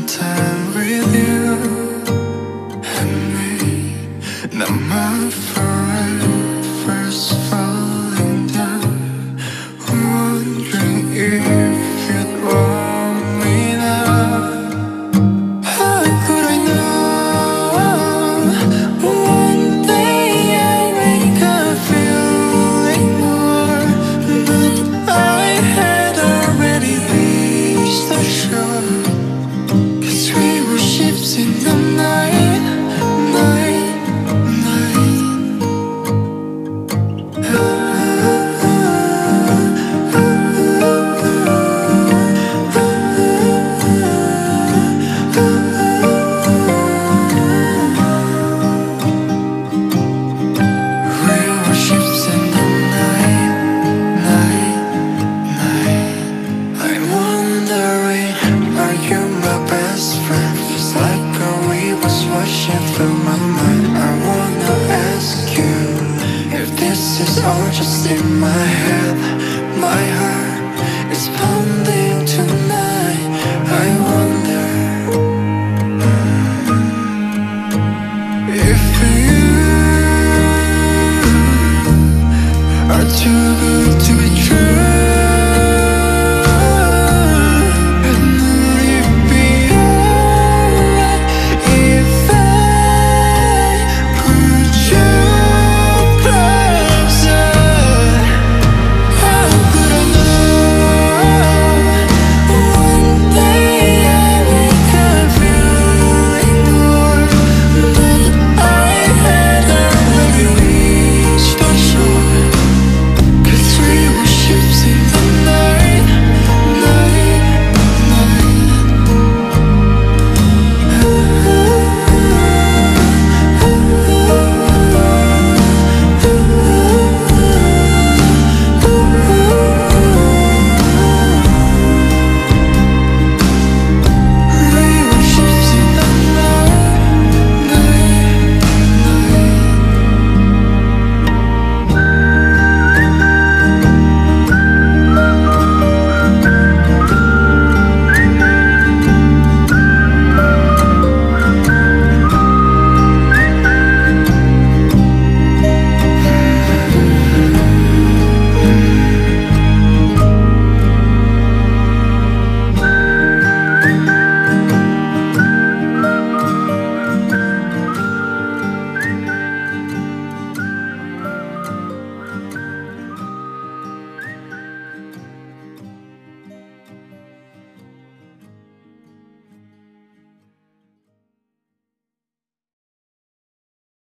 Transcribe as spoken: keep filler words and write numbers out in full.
spend time with you and me. Now my forever's falling down, wondering if you'd want me now. How could I know one day I'd wake up feeling more? But I had already reached the shore, 'cause we were ships in the night.